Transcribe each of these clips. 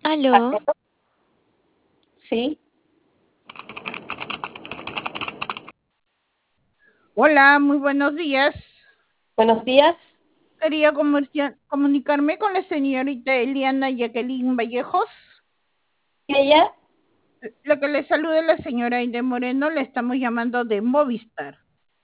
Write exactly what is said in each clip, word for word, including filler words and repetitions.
Aló, Sí, Hola, muy buenos días. buenos días. Quería comercia- comunicarme con la señorita Eliana Jacqueline Vallejos. ¿Y ella? La que le saluda es la señora Aide Moreno, le estamos llamando de Movistar.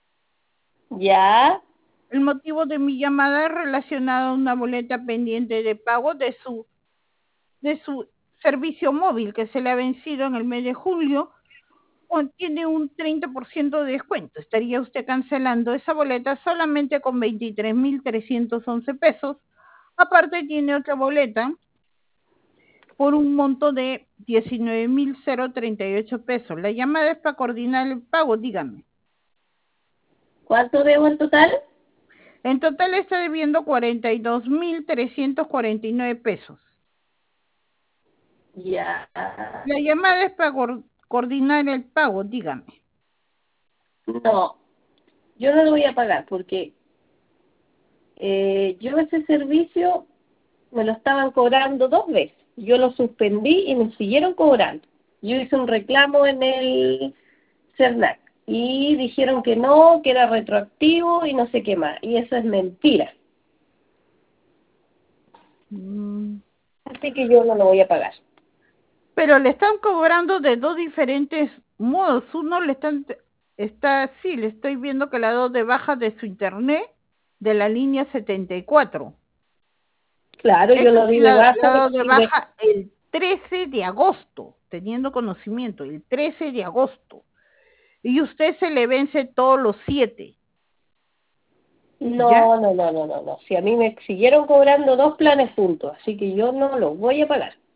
Ya, El motivo de mi llamada es relacionado a una boleta pendiente de pago de su, de su servicio móvil que se le ha vencido en el mes de julio. Tiene un treinta por ciento de descuento. Estaría usted cancelando esa boleta solamente con veintitrés mil trescientos once pesos. Aparte tiene otra boleta por un monto de diecinueve mil treinta y ocho pesos. La llamada es para coordinar el pago, dígame. ¿cuánto debo en total? En total está debiendo cuarenta y dos mil trescientos cuarenta y nueve pesos. Ya, La llamada es para coordinar el pago, dígame. no, yo no lo voy a pagar porque eh, yo ese servicio me lo estaban cobrando dos veces. Yo lo suspendí y me siguieron cobrando. Yo hice un reclamo en el CERNAC y dijeron que no, que era retroactivo y no sé qué más. Y eso es mentira. Mm. Así que yo no lo voy a pagar. Pero le están cobrando de dos diferentes modos. Uno le están, está, sí, le estoy viendo que la ha dado de baja de su internet de la línea setenta y cuatro. Claro, yo Eso lo sí di de la, la baja ha dado de y de- baja el trece de agosto, teniendo conocimiento, el trece de agosto. Y usted se le vence todos los siete, ¿ya? No, no, no, no, no, no. Si a mí me siguieron cobrando dos planes juntos, así que yo no los voy a pagar.